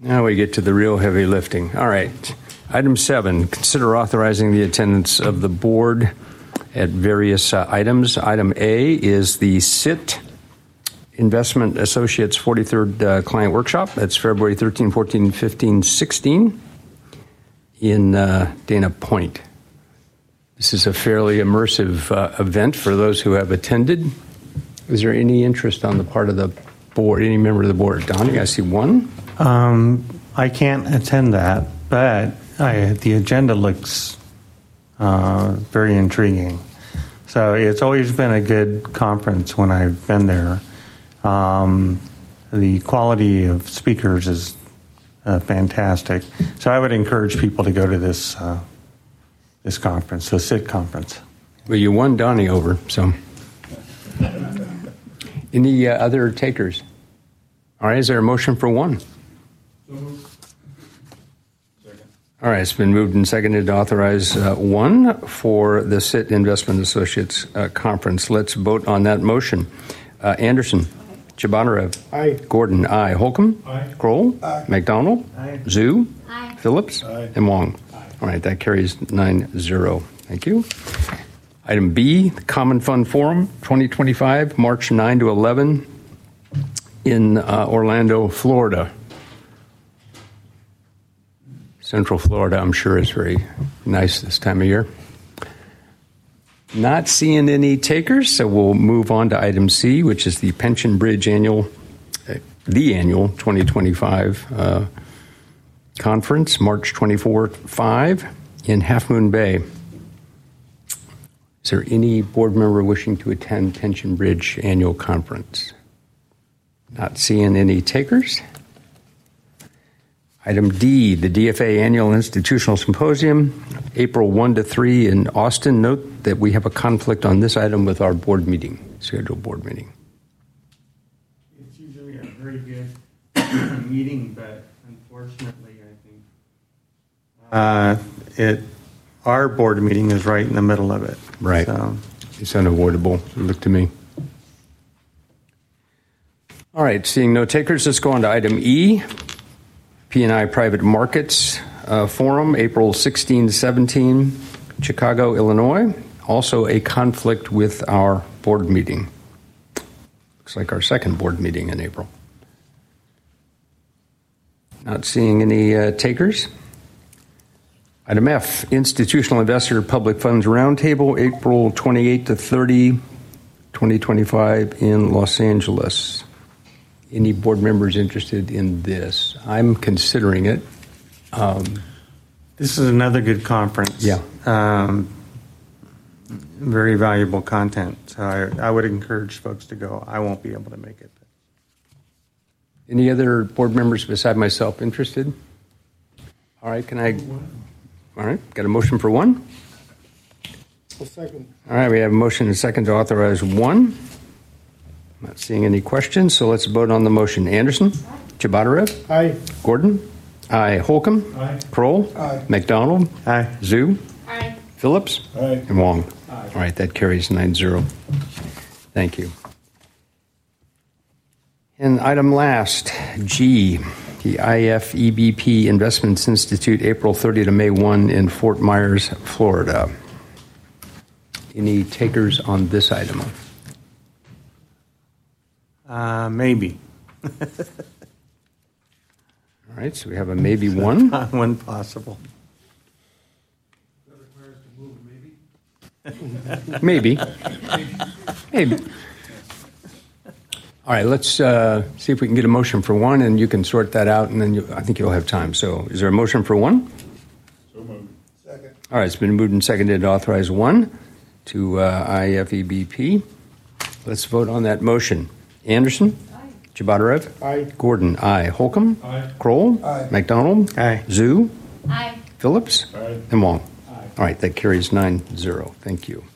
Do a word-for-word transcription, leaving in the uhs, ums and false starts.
Now we get to the real heavy lifting. All right. Item seven, consider authorizing the attendance of the board at various uh, items. Item A is the S I T Investment Associates forty-third uh, Client Workshop. That's February thirteenth, fourteenth, fifteenth, sixteenth in uh, Dana Point. This is a fairly immersive uh, event for those who have attended. Is there any interest on the part of the board, any member of the board? Donnie, I see one. Um, I can't attend that, but I, the agenda looks uh, very intriguing. So it's always been a good conference when I've been there. Um, the quality of speakers is uh, fantastic. So I would encourage people to go to this uh, this conference, the S I T conference. Well, you won Donnie over, so. Any uh, other takers? All right, is there a motion for one? All right, it's been moved and seconded to authorize uh, one for the S I T Investment Associates uh, Conference. Let's vote on that motion. Uh, Anderson. Chabanarev. Aye. Gordon. Aye. Holcomb. Aye. Kroll. Aye. McDonald. Aye. Zhu. Aye. Phillips. Aye. And Wong. Aye. All right, that carries nine zero. Thank you. Item B, the Common Fund Forum, twenty twenty-five, March ninth to eleventh in uh, Orlando, Florida. Central Florida, I'm sure, is very nice this time of year. Not seeing any takers, so we'll move on to item C, which is the Pension Bridge annual, uh, the annual twenty twenty-five uh, conference, March twenty-fourth, five in Half Moon Bay. Is there any board member wishing to attend Pension Bridge annual conference? Not seeing any takers. Item D, the D F A Annual Institutional Symposium, April first to three in Austin. Note that we have a conflict on this item with our board meeting, scheduled board meeting. It's usually a very good meeting, but unfortunately, I think uh, it our board meeting is right in the middle of it. Right. So. It's unavoidable, look to me. All right, seeing no takers, let's go on to item E. P and I Private Markets uh, Forum, April sixteenth to seventeenth, Chicago, Illinois. Also a conflict with our board meeting. Looks like our second board meeting in April. Not seeing any uh, takers. Item F, Institutional Investor Public Funds Roundtable, April twenty-eighth to thirtieth, twenty twenty-five in Los Angeles. Any board members interested in this? I'm considering it. Um, This is another good conference. Yeah. Um, very valuable content. So I, I would encourage folks to go. I won't be able to make it. any other board members beside myself interested? All right, can I? All right, got a motion for one? A second. All right, we have a motion and a second to authorize one. Not seeing any questions, so let's vote on the motion. Anderson? Chabadarev? Aye. Gordon? Aye. Holcomb? Aye. Kroll? Aye. McDonald? Aye. Zhu? Aye. Phillips? Aye. And Wong? Aye. All right, that carries nine zero. Thank you. And item last, G, the I F E B P Investments Institute, April thirtieth to May first in Fort Myers, Florida. Any takers on this item? Uh, maybe. All right, so we have a maybe one. One possible. Maybe. Maybe. All right, let's uh, see if we can get a motion for one, and you can sort that out, and then you, I think you'll have time. So is there a motion for one? So moved. Second. All right, it's been moved and seconded to authorize one to uh, I F E B P. Let's vote on that motion. Anderson? Aye. Chabadarev? Aye. Gordon? Aye. Holcomb? Aye. Kroll? Aye. McDonald? Aye. Zhu? Aye. Phillips? Aye. And Wong? Aye. All right, that carries nine zero. Thank you.